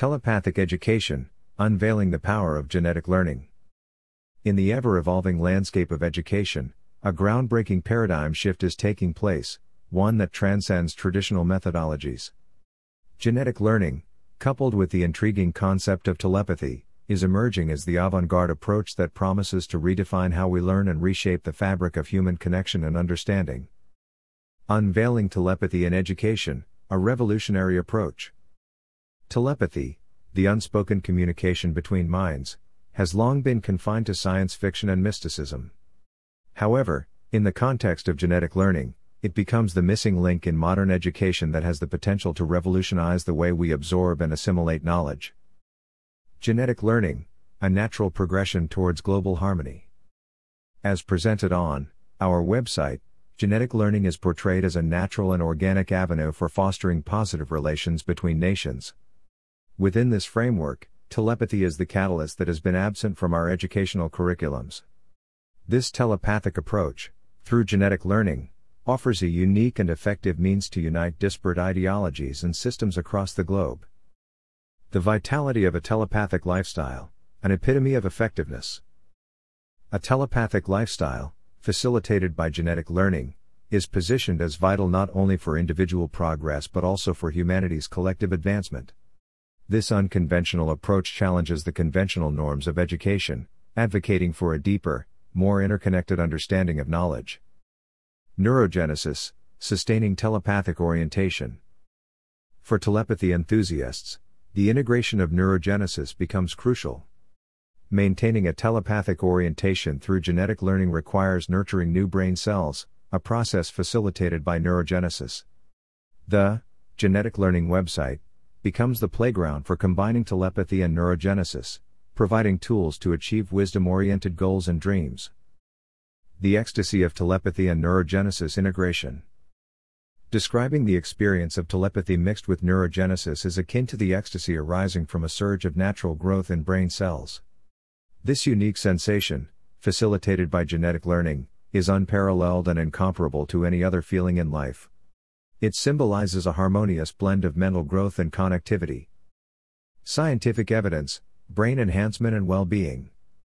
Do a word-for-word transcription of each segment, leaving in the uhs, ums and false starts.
Telepathic Education, Unveiling the Power of Genetic Learning. In the ever-evolving landscape of education, a groundbreaking paradigm shift is taking place, one that transcends traditional methodologies. Genetic learning, coupled with the intriguing concept of telepathy, is emerging as the avant-garde approach that promises to redefine how we learn and reshape the fabric of human connection and understanding. Unveiling telepathy in education, a revolutionary approach. Telepathy, the unspoken communication between minds, has long been confined to science fiction and mysticism. However, in the context of genetic learning, it becomes the missing link in modern education that has the potential to revolutionize the way we absorb and assimilate knowledge. Genetic learning, a natural progression towards global harmony. As presented on our website, genetic learning is portrayed as a natural and organic avenue for fostering positive relations between nations. Within this framework, telepathy is the catalyst that has been absent from our educational curriculums. This telepathic approach, through genetic learning, offers a unique and effective means to unite disparate ideologies and systems across the globe. The vitality of a telepathic lifestyle, an epitome of effectiveness. A telepathic lifestyle, facilitated by genetic learning, is positioned as vital not only for individual progress but also for humanity's collective advancement. This unconventional approach challenges the conventional norms of education, advocating for a deeper, more interconnected understanding of knowledge. Neurogenesis, sustaining telepathic orientation. For telepathy enthusiasts, the integration of neurogenesis becomes crucial. Maintaining a telepathic orientation through genetic learning requires nurturing new brain cells, a process facilitated by neurogenesis. The Genetic Learning website becomes the playground for combining telepathy and neurogenesis, providing tools to achieve wisdom-oriented goals and dreams. The ecstasy of telepathy and neurogenesis integration. Describing the experience of telepathy mixed with neurogenesis is akin to the ecstasy arising from a surge of natural growth in brain cells. This unique sensation, facilitated by genetic learning, is unparalleled and incomparable to any other feeling in life. It symbolizes a harmonious blend of mental growth and connectivity. Scientific evidence, brain enhancement and well-being.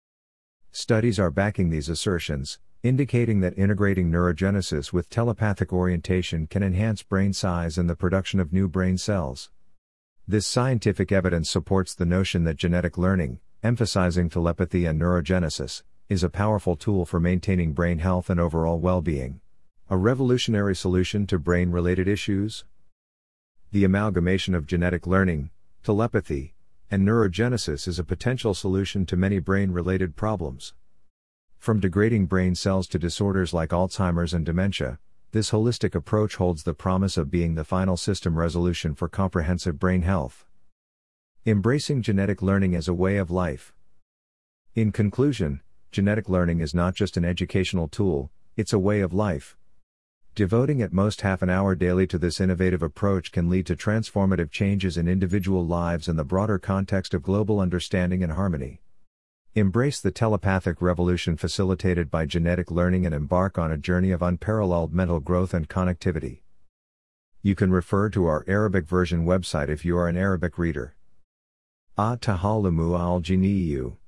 Studies are backing these assertions, indicating that integrating neurogenesis with telepathic orientation can enhance brain size and the production of new brain cells. This scientific evidence supports the notion that genetic learning, emphasizing telepathy and neurogenesis, is a powerful tool for maintaining brain health and overall well-being. A revolutionary solution to brain-related issues? The amalgamation of genetic learning, telepathy, and neurogenesis is a potential solution to many brain-related problems. From degrading brain cells to disorders like Alzheimer's and dementia, this holistic approach holds the promise of being the final system resolution for comprehensive brain health. Embracing genetic learning as a way of life. In conclusion, genetic learning is not just an educational tool, it's a way of life. Devoting at most half an hour daily to this innovative approach can lead to transformative changes in individual lives and the broader context of global understanding and harmony. Embrace the telepathic revolution facilitated by genetic learning and embark on a journey of unparalleled mental growth and connectivity. You can refer to our Arabic version website if you are an Arabic reader. A tahalumu al-jiniyu